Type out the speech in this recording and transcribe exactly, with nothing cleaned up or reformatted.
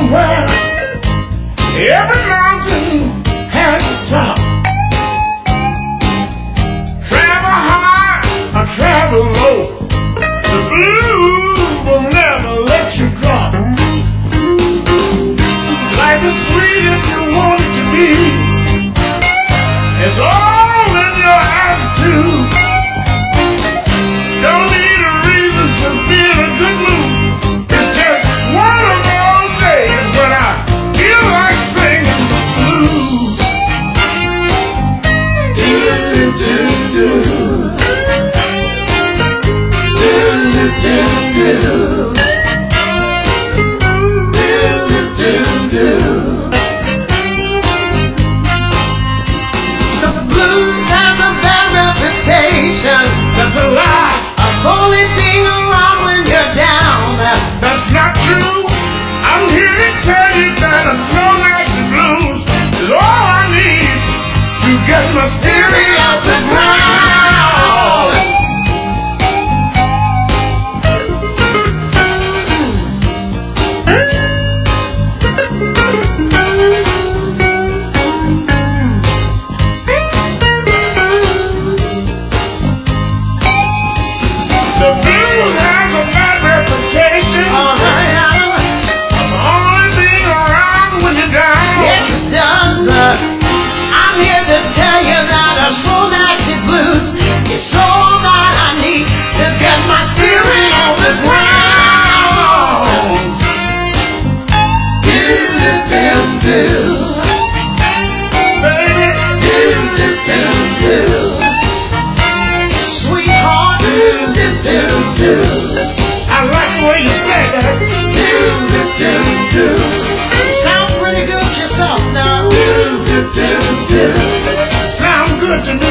somewhere. Every mountain has a top. Travel high or travel low, the blues will never let you drop. Life is sweet if you want it to be. It's all in your attitude. Don't need a reason to be in a good mood. It's just one of those days when I feel like singing blues. Do do do do do do do. That's a lie. Of only being around when you're down. That's not true. I'm here to tell you that a slow night the blues is all I need to get my spirit off the ground. The blues has a bad reputation. Of only being around when you're down. Yes, it does. I'm here to tell you that a slow nasty blues is all that I need to get my spirit on the ground. Do do do do, Baby, do do do do, sweetheart. Do do do do, I like the way you say that. do do do do. You sound pretty good yourself now. Do do do do. Sound good to me.